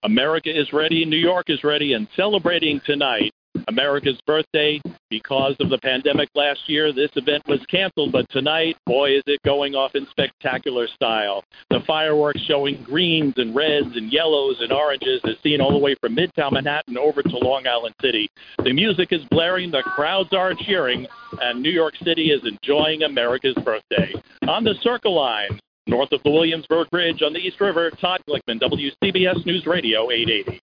America is ready, New York is ready, and celebrating tonight America's birthday. Because of the pandemic last year, this event was canceled, but tonight, boy, is it going off in spectacular style. The fireworks showing greens and reds and yellows and oranges is seen all the way from Midtown Manhattan over to Long Island City. The music is blaring, the crowds are cheering, and New York City is enjoying America's birthday. On the Circle Line, north of the Williamsburg Bridge on the East River, Todd Glickman, WCBS News Radio 880.